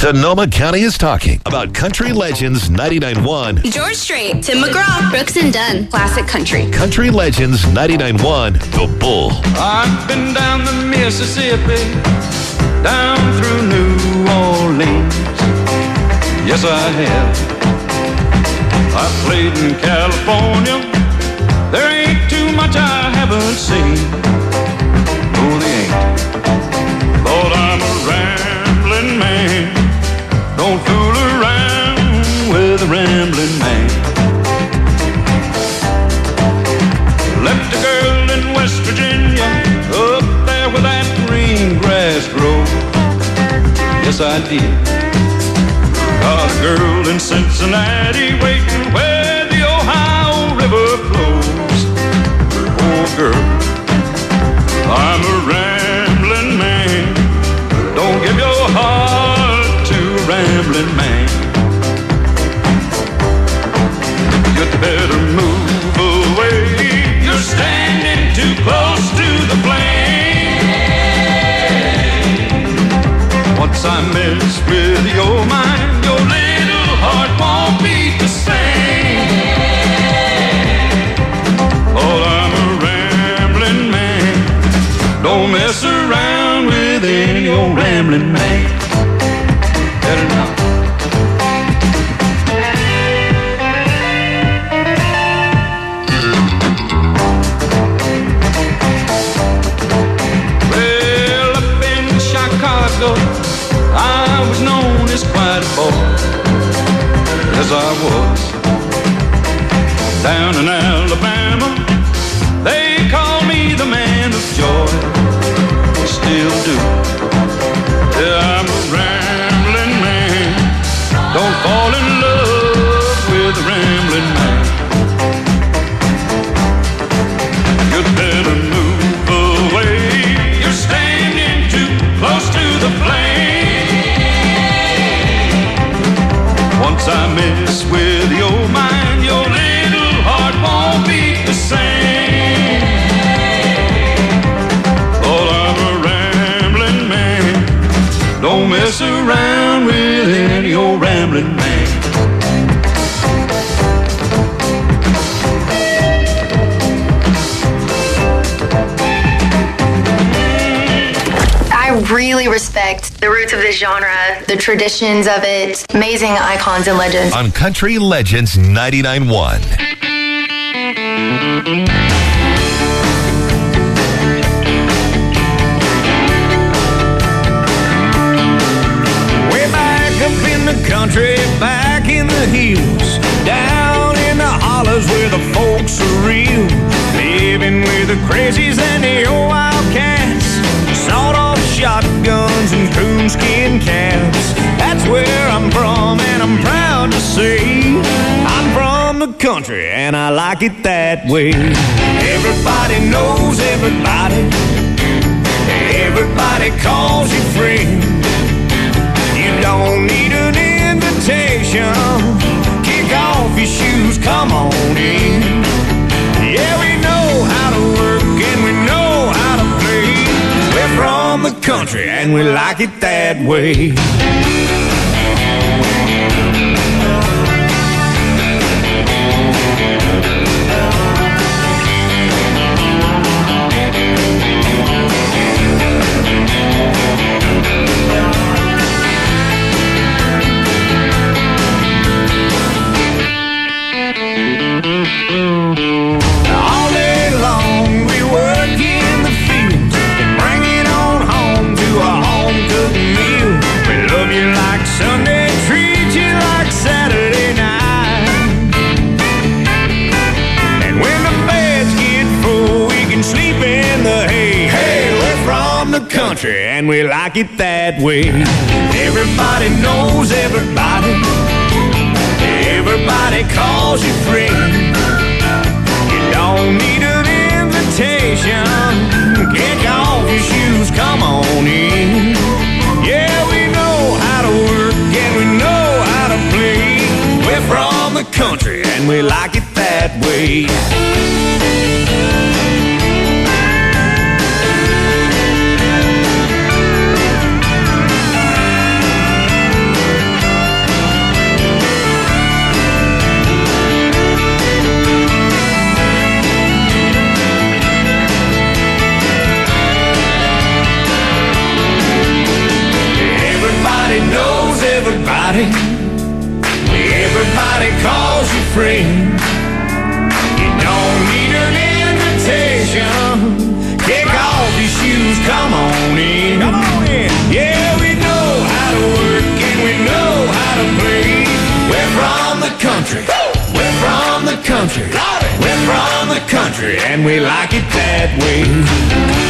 Sonoma County is talking about Country Legends 99.1. George Strait, Tim McGraw, Brooks and Dunn, Classic Country. Country Legends 99.1, The Bull. I've been down the Mississippi, down through New Orleans. Yes, I have. I played in California. There ain't too much I haven't seen. No, they ain't. But I'm a rambling man. Don't fool around with a rambling man. Left a girl in West Virginia, up there where that green grass grows. Yes, I did. Got a girl in Cincinnati waiting where the Ohio River flows. Oh, girl, I'm a rambling man. Don't give your heart to a rambling man. You'd better move away. You're standing too close to the flame. Once I mess with your mind, your little heart won't beat the same. Oh, I'm a rambling man. Don't mess around with any old rambling man. Better not. Well, up in Chicago, I was known as quite a boy. Yes, I was. Down in Alabama, they call me the man of joy. Still do. Yeah, I'm a rambling man. Don't fall in love with a rambling man. You'd better move away. You're standing too close to the flame. Once I mess with your mind, your little heart won't beat the same. Oh, I'm a rambling man. Don't mess around with any old rambling man. I really respect the roots of this genre, the traditions of it, amazing icons and legends. On Country Legends 99.1. Way back up in the country, back in the hills, down in the hollers where the folks are real, living with the crazies and the old wildcats, sawed-off shotguns and coonskin caps. That's where I'm from, and I'm proud to say I'm from the country, and I like it that way. Everybody knows everybody. Everybody calls you friend. You don't need an invitation. Kick off your shoes, come on in. Yeah, we know how to work and we know how to play. We're from the country and we like it that way. All day long we work in the fields and bring it on home to a home-cooked meal. We love you like Sunday, treat you like Saturday night. And when the beds get full, we can sleep in the hay. Hey, we're from the country and we like it that way. Everybody knows everybody. Everybody calls you friend. You don't need an invitation. Kick off your shoes, come on in. Yeah, we know how to work and we know how to play. We're from the country and we like it that way. everybody. Everybody calls you friend. You don't need an invitation. Kick off your shoes, come on in. Come on in. Yeah, we know how to work and we know how to play. We're from the country. We're from the country. We're from the country and we like it that way.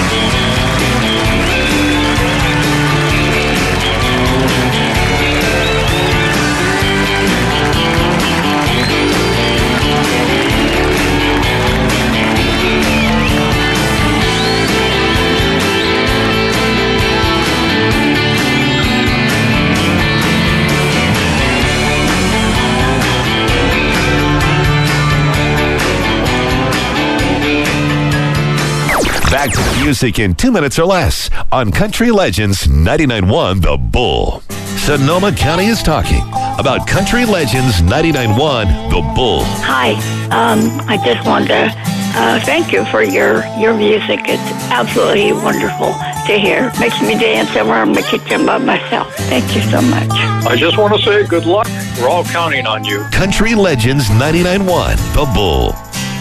Back to the music in 2 minutes or less on Country Legends 99.1 The Bull. Sonoma County is talking about Country Legends 99.1 The Bull. Hi, I just wanted to thank you for your music. It's absolutely wonderful to hear. Makes me dance around the kitchen by myself. Thank you so much. I just want to say good luck. We're all counting on you. Country Legends 99.1 The Bull.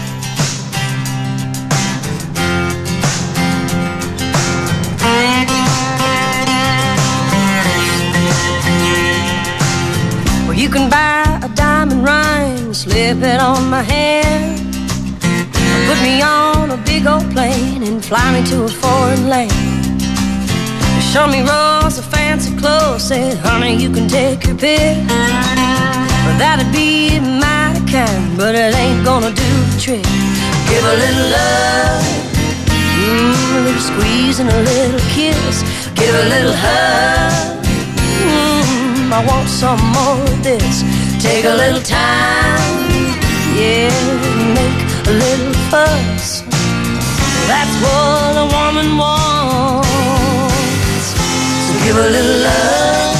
You can buy a diamond ring, slip it on my hand, put me on a big old plane and fly me to a foreign land. Show me rolls of fancy clothes, said, honey, you can take your pick. Well, that'd be mighty kind, but it ain't gonna do the trick. Give a little love, a little squeeze and a little kiss. Give a little hug, I want some more of this. Take a little time, yeah, make a little fuss. That's what a woman wants. So give a little love.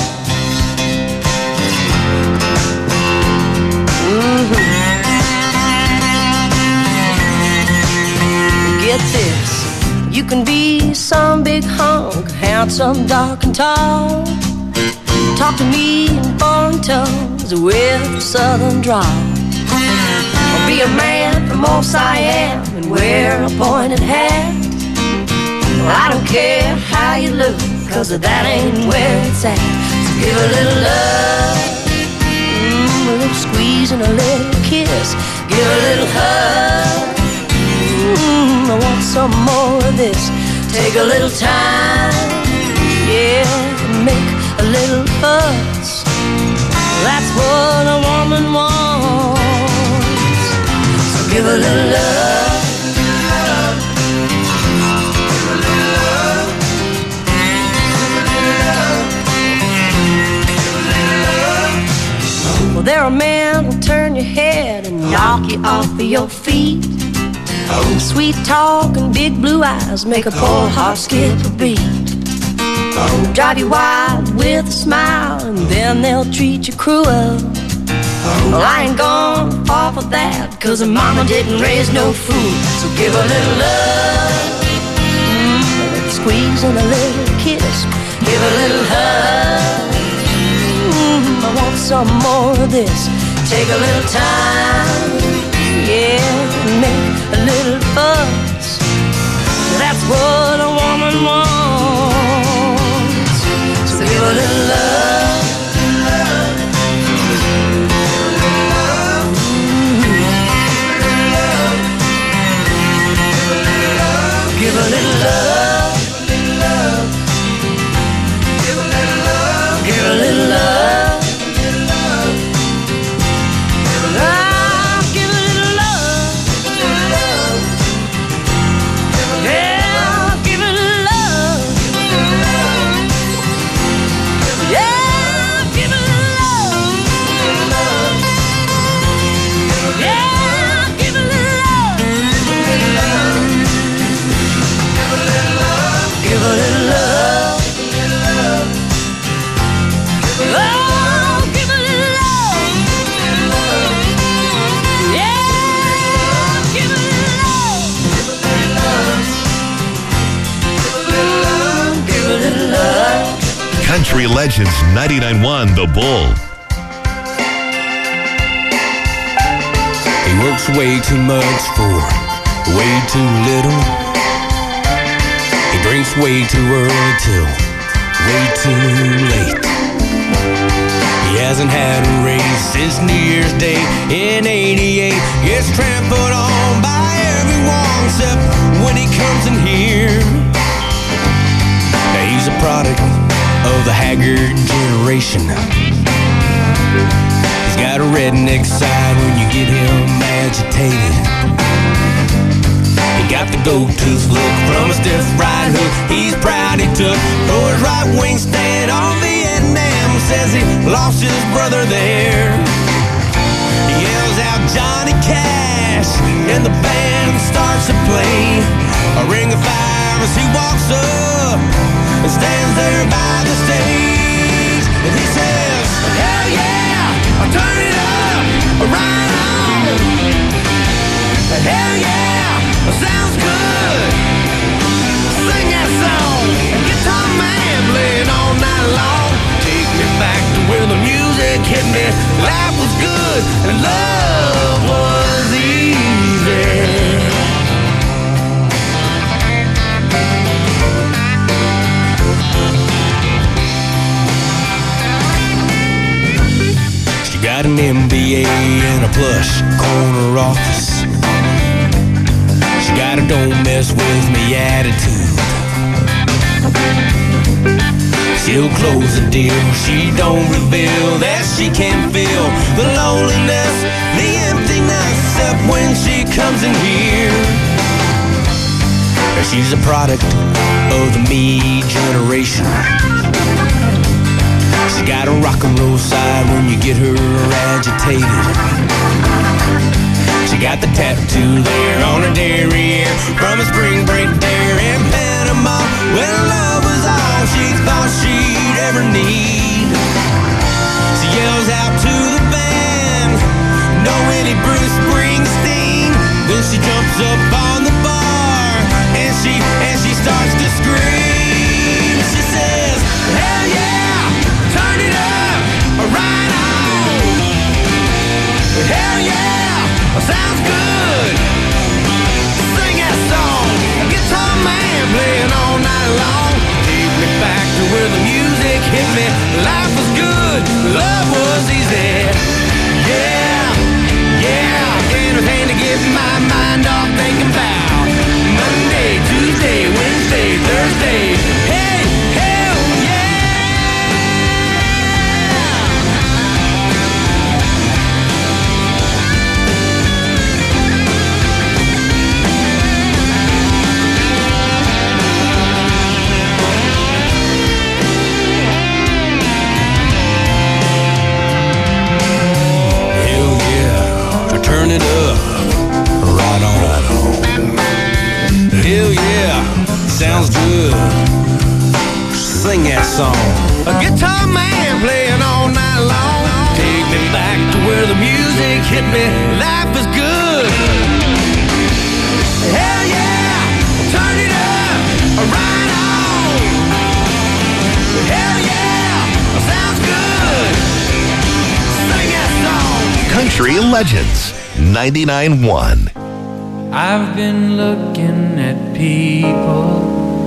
Get this, you can be some big hunk, handsome, dark and tall. Talk to me in foreign tongues with a southern drawl. Or be a man from old Siam and wear a pointed hat. Well, I don't care how you look, cause that ain't where it's at. So give a little love, a little squeeze and a little kiss. Give a little hug, I want some more of this. Take a little time, yeah, make a little fuss. That's what a woman wants. So give a little love, give a little love, give a little love. Well, there are men who'll turn your head and knock you off of your feet. Sweet talk and big blue eyes make a poor heart skip a beat. Drive you wild with a smile and then they'll treat you cruel. Well, I ain't gonna fall for that, cause mama didn't raise no fool. So give a little love, a little squeeze and a little kiss. Give a little hug, I want some more of this. Take a little time, yeah, make a little fuss. That's what a woman wants. So give a little love, give a little love, give a little love, give a little love. Give a little love. Country Legends 99.1 The Bull. He works way too much for way too little. He drinks way too early till way too late. He hasn't had a raise since New Year's Day in '88. Gets trampled on by everyone except when he comes in here. Now he's a product of the haggard generation. He's got a redneck side when you get him agitated. He got the gold-tooth look from a stiff right hook he's proud he took for his right wing stand on Vietnam. Says he lost his brother there. He yells out Johnny Cash and the band starts to play. A ring of fire as he walks up and stands there by the stage. And he says, hell yeah, I'll turn it up, right on. Hell yeah, sounds good. Sing that song, guitar man playing all night long. Take me back to where the music hit me. Life was good and love was easy. She got an MBA and a plush corner office. She got a don't mess with me attitude. She'll close the deal, she don't reveal that she can feel the loneliness, the emptiness, except when she comes in here. She's a product of the me generation. She got a rock and roll side when you get her agitated. She got the tattoo there on her derriere from a spring break there in Panama when love was all she thought she'd ever need. She yells out to the band, no any Bruce Springsteen. Then she jumps up on the bar and she starts to scream. She says, hell yeah, turn it up, right on. Hell yeah, sounds good. Sing that song, guitar man playing all night long. Take me back to where the music hit me. Life was good, love was easy. Yeah, yeah, anything to get my mind off thinking about Monday, Tuesday, Wednesday, Thursday. Hey, hell turn it up, right on, right on. Hell yeah, sounds good. Sing that song. A guitar man playing all night long. Take me back to where the music hit me. Life is good. Hell yeah, turn it up, right on. Hell yeah, sounds good. Sing that song. Country Legends 99.1. I've been looking at people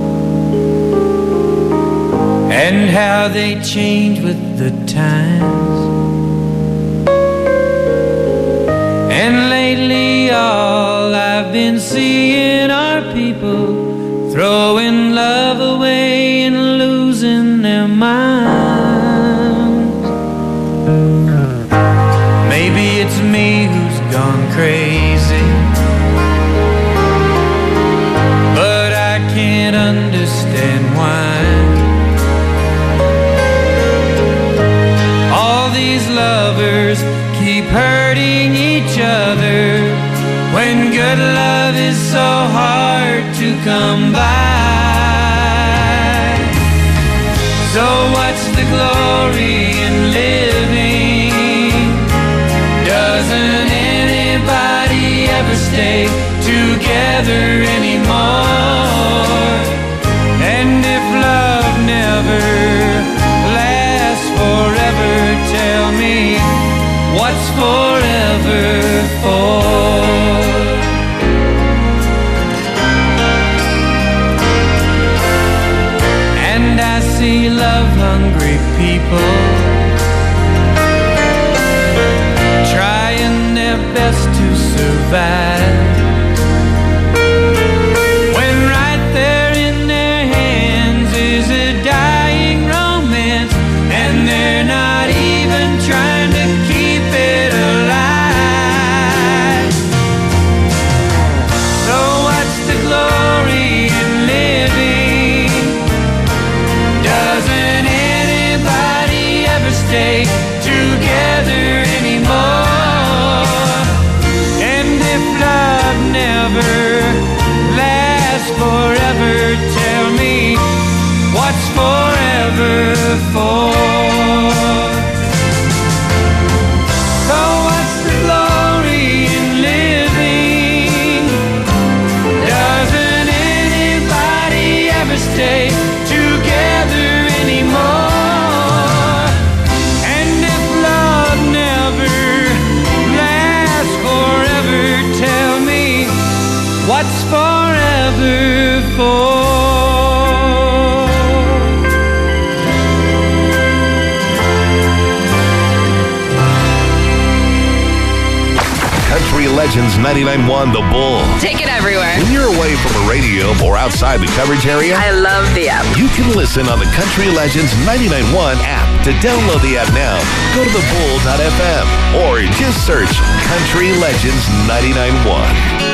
and how they change with the times. And lately all I've been seeing are people throwing love away and losing their minds. Maybe it's me who's gone crazy, but I can't understand why all these lovers keep hurting each other when good love is so hard to come by. So what's the glory in living? Doesn't anybody ever stay together anymore? And if love never ordinary people, trying their best to survive. When right there in their hands is a dying romance, and they're not even trying to keep it alive. So what's the glory in living? Doesn't anybody ever stay together anymore? And if love never lasts forever, tell me what's forever for? So what's the glory in living? Doesn't anybody ever stay together anymore? And if love never lasts forever, tell me what's forever for? Country Legends 99.1 The Bull. Take it everywhere. When you're away from a radio or outside the coverage area, I love the app. you can listen on the Country Legends 99.1 app. To download the app now, go to thebull.fm or just search Country Legends 99.1.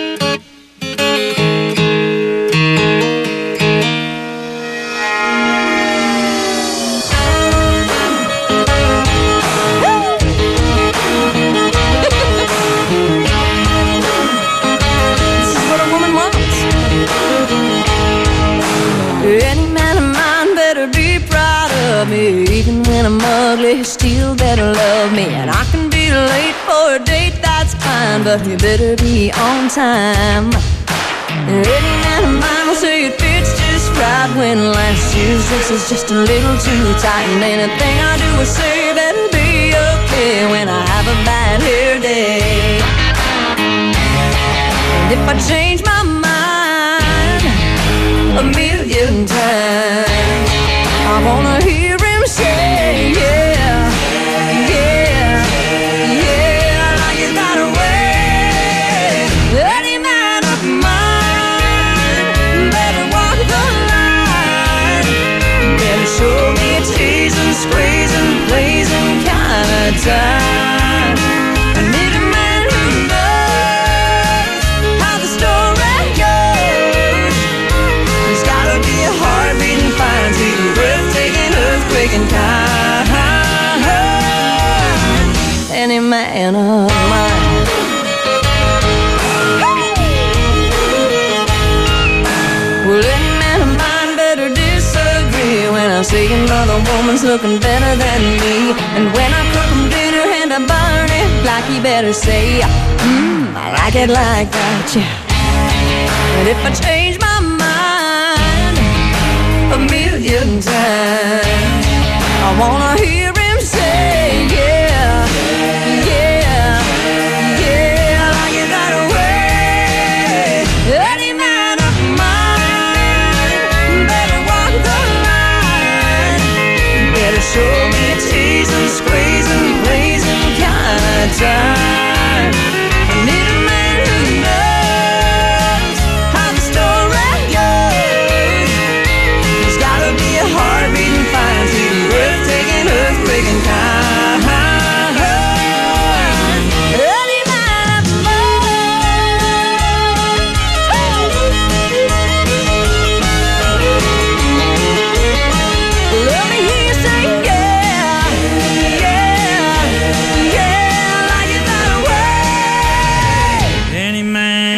Any man of mine better be proud of me. Even when I'm ugly, he still better love me. And I can be late for a date, that's fine, but you better be on time. Any man of mine will say it fits just right when last year's dress is just a little too tight. And anything I do or say better be okay when I have a bad hair day. And if I change my mind a million times, I wanna hear him say, yeah, yeah, yeah, like you got away. Any man of mine better walk the line, better show me a teasing, squeezing, pleasing kind of time. I need a man who knows how the story goes. He's gotta be a heart-beating, fine, sweet, breathtaking, earthquaking kind. Any man of mine. Well, any man of mine better disagree when I say another woman's looking better than me. And when I cook him dinner and I burn it, like he better say, I like it like that, yeah. And if I change my mind a million times, I wanna hear him say, yeah, yeah, yeah, like you got away. Any man of mine better walk the line, better show me a teasing, squeezing, pleasing kind of time. I need a man who knows how the story goes. He's gotta be a heart-beating, fine, sweet, breathtaking, earthquaking kind. Any man of mine. Let me hear you say, yeah, yeah, yeah, like you got away. Any man.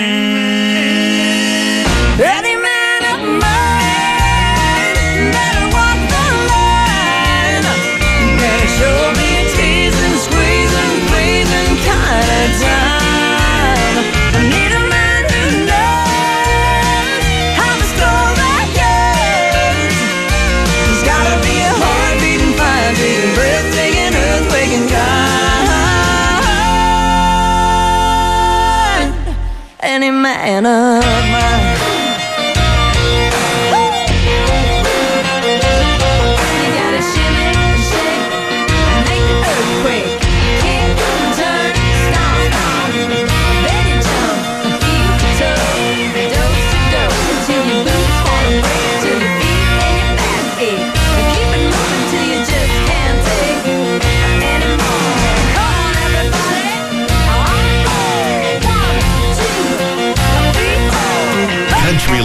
Any man of mine better walk the line, better show me a teasing, squeezing, pleasing kind of time. I need a man who knows how the story goes. He's gotta be a heart-beating, fire beating, breathtaking, earthquaking kind. Any man of mine. You gotta shimmy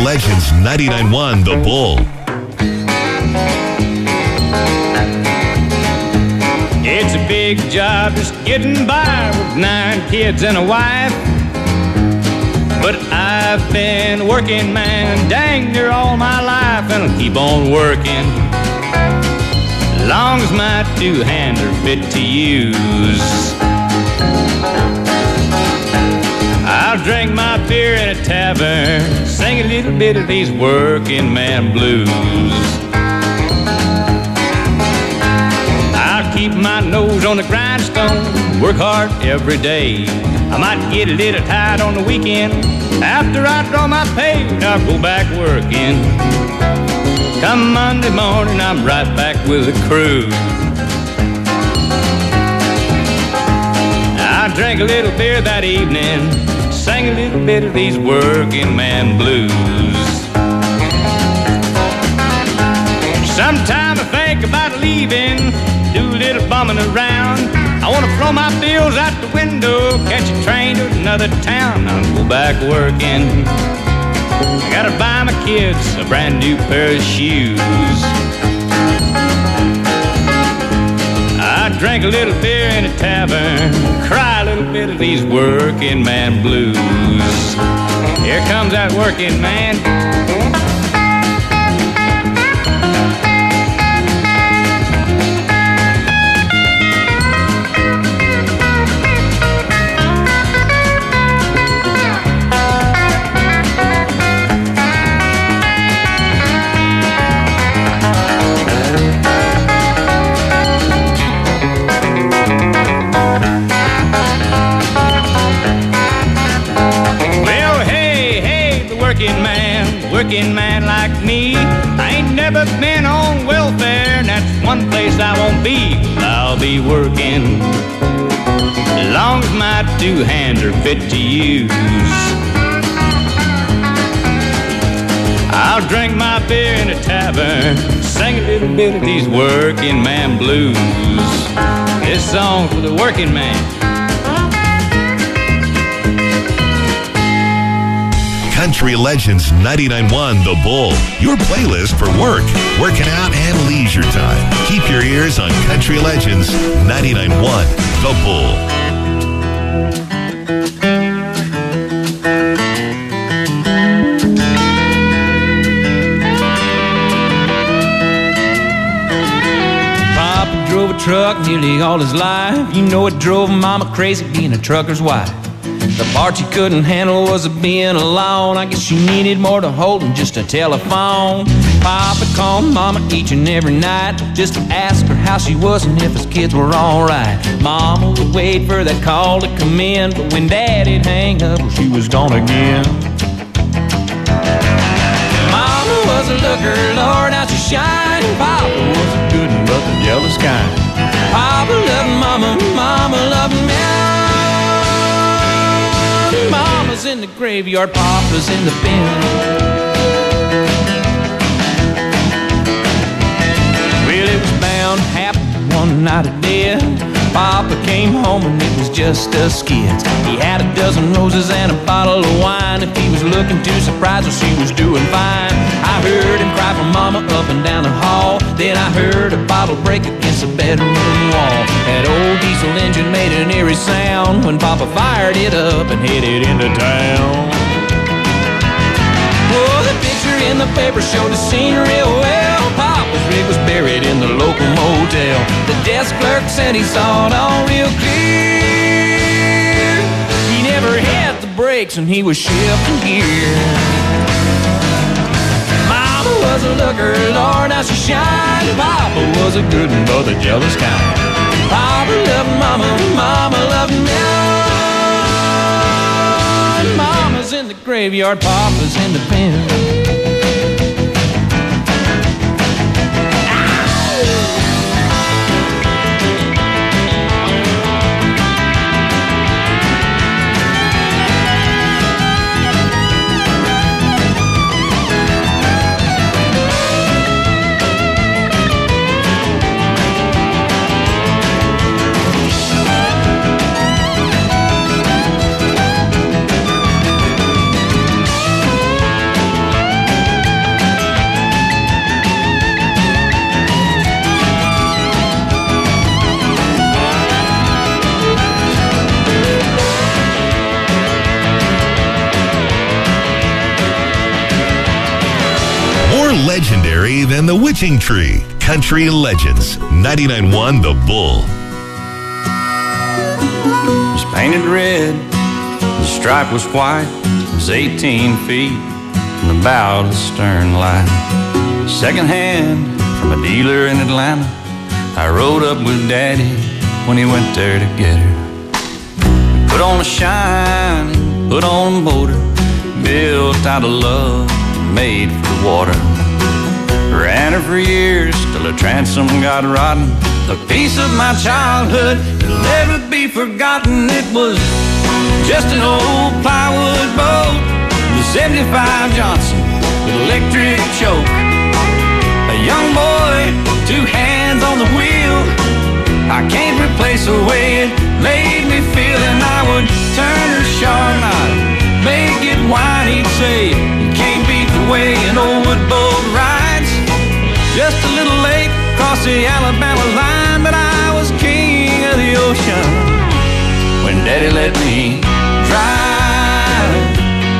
Legends 99.1 The Bull. It's a big job just getting by with 9 kids and a wife. But I've been working, man, dang near all my life, and I'll keep on working long as my 2 hands are fit to use. I'll drink my beer in a tavern, sing a little bit of these working man blues. I'll keep my nose on the grindstone, work hard every day. I might get a little tired on the weekend. After I draw my pay, I'll go back working. Come Monday morning, I'm right back with the crew. I drank a little beer that evening, sang a little bit of these working man blues. Sometime I think about leaving, do a little bumming around. I want to throw my bills out the window, catch a train to another town. I'll go back working. I gotta buy my kids a brand new pair of shoes. I drank a little beer in a tavern, cry a little bit of these working man blues. Here comes that working man. Working man like me, I ain't never been on welfare, and that's one place I won't be. I'll be working as long as my 2 hands are fit to use. I'll drink my beer in a tavern, sing a little bit of these working man blues. This song's for the working man. Country Legends 99.1 The Bull. Your playlist for work, working out, and leisure time. Keep your ears on Country Legends 99.1 The Bull. Papa drove a truck nearly all his life. You know it drove Mama crazy being a trucker's wife. The part she couldn't handle was being alone. I guess she needed more to hold than just a telephone. Papa called Mama each and every night just to ask her how she was and if his kids were alright. Mama would wait for that call to come in, but when Daddy'd hang up, well, she was gone again. Mama was a looker, Lord, how she shined. Papa was a good one, but the jealous kind. Papa loved Mama, Mama loved me. Mama's in the graveyard, Papa's in the bin. Well, it was bound to happen one night of death. Papa came home and it was just us kids. He had a dozen roses and a bottle of wine. If he was looking too surprised, well, she was doing fine. I heard him cry for Mama up and down the hall. Then I heard a bottle break against the bedroom wall. That old diesel engine made an eerie sound when Papa fired it up and headed into town. Oh, the picture in the paper showed the scene real well. Papa's rig was buried in the local motel. The desk clerk said he saw it all real clear. He never hit the brakes and he was shifting gear. Mama was a looker, Lord, how she shined. Papa was a good one, but the jealous kind. Papa loved Mama, Mama loved me. Mama's in the graveyard, Papa's in the pen. more legendary than the witching tree. Country Legends, 99.1 The Bull. It was painted red, the stripe was white. It was 18 feet from the bow to the stern line. Second hand from a dealer in Atlanta. I rode up with Daddy when he went there to get her. Put on a shine, put on a motor, built out of love, made for the water. Ran her for years till her transom got rotten. A piece of my childhood that'll never be forgotten. It was just an old plywood boat, the 75 Johnson with electric choke. A young boy, two hands on the wheel. I can't replace the way it made me feel. And I would turn her sharp, I'd make it whine. He'd say, you can't beat the way an old wood boat rides. Just a little late across the Alabama line, but I was king of the ocean when Daddy let me drive.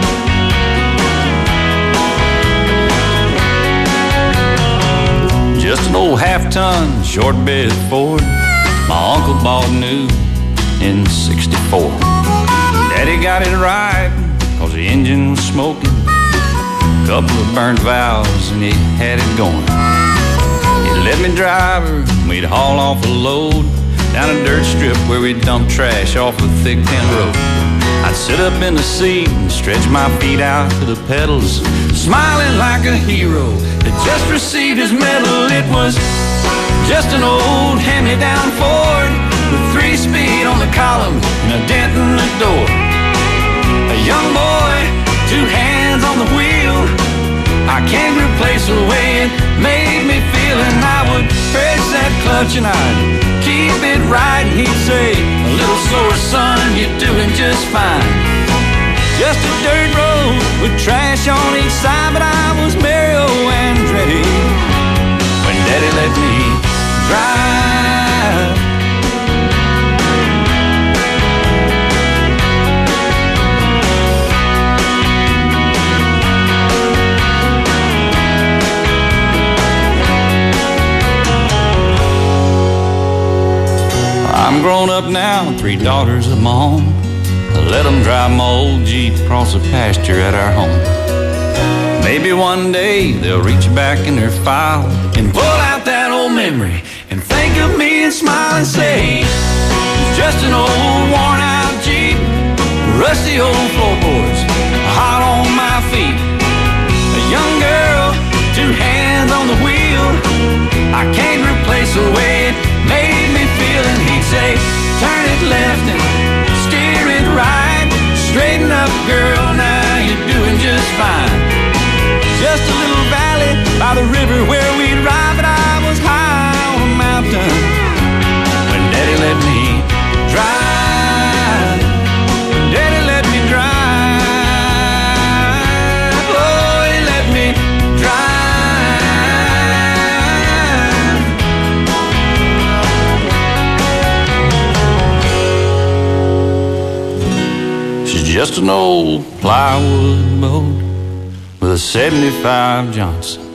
Just an old half-ton short bed Ford my uncle bought new in '64. Daddy got it right cause the engine was smoking, couple of burnt valves and he had it going. He let me drive her, we'd haul off a load down a dirt strip where we'd dump trash off a thick tin road. I'd sit up in the seat and stretch my feet out to the pedals, smiling like a hero that just received his medal. It was just an old hand-me-down Ford with 3-speed on the column and a dent in the door. A young boy, two hands on the wheel. I can't replace the way it made me feel. And I would press that clutch and I'd keep it right. And he'd say, a little slower, son, you're doing just fine. Just a dirt road with trash on each side, but I was Mario Andretti when Daddy let me drive. I'm grown up now, 3 daughters of my own. I let them drive my old Jeep across the pasture at our home. Maybe one day they'll reach back in their file and pull out that old memory and think of me and smile and say, it's just an old worn out Jeep, rusty old floorboards, hot on my feet. A young girl, 2 hands on the wheel. I can't replace the way it made me feel. And he'd say, turn it left and steer it right. Straighten up, girl, now you're doing just fine. Just a little valley by the river where we'd ride, but I was high on a mountain when Daddy let me drive. Daddy let me drive. Oh, he let me drive. She's just an old plywood boat with a 75 Johnson